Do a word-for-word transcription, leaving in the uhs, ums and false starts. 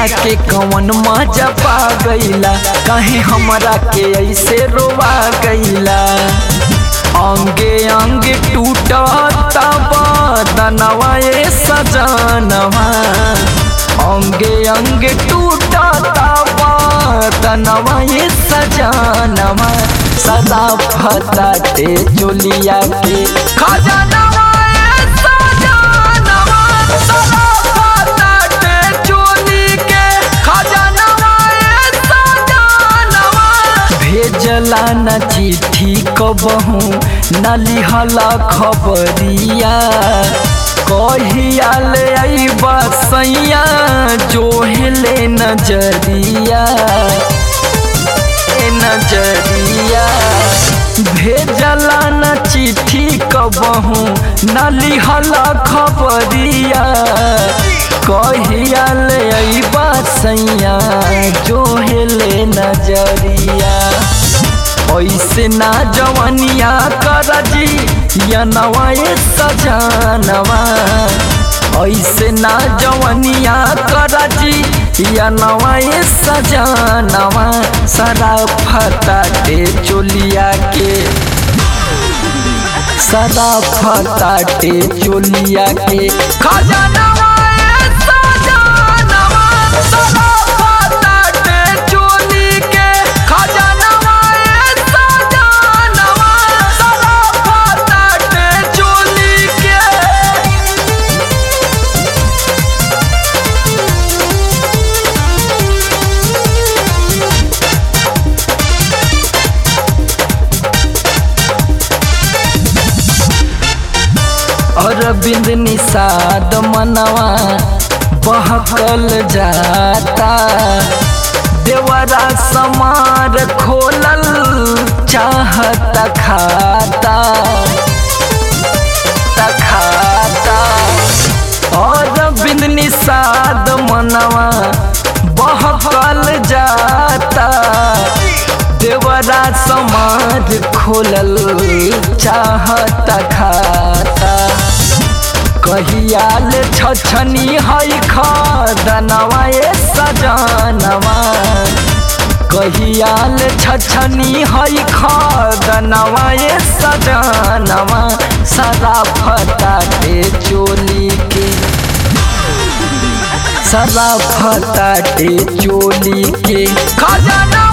के कवन मजा पा गईला, कहीं हमरा के ऐसे रोवा गईला। अंगे अंगे टूटता बदनवा ए सजनवा, अंगे अंगे टूटता बदनवा ए सजनवा। सदा फताटे चोलिया के खजानवा ए सजनवा, सदा फताटे चोली के खजानवा ए सजनवा। भेजला न चिट्ठी कबहू न लिहला खबरिया, कहिया ले अइबा सैया जोहले नजरिया नजरिया। भेजला न चिट्ठी कबहू न लिहला खबरिया, कहिया ले अइबा सैया जोहले नजरिया। ऐसे ना जवनिया करजी या नवाए सजनवा, ऐसे ना जवनिया करजी या नवाए सजनवा। सदा फताटे चोलिया के सदा फताटे चोलिया के खजानवा ए सजनवा, सदा फताटे चोली के खजानवा ए सजनवा, सदा फताटे चोली के। अरविंद निषाद मनवा बहकल जाता, देवरा समार खोलल चाहत खाता खाता। अरविंद निषाद मनवा बहकल जाता, देवरा समाज खोलल चाहत खाता। कहियाल छछनी है खदनवा ए सजनवा, कहियाल छछनी है खदनवा ए सजनवा। सदा फताटे चोली के सदा फताटे चोली के खजाना।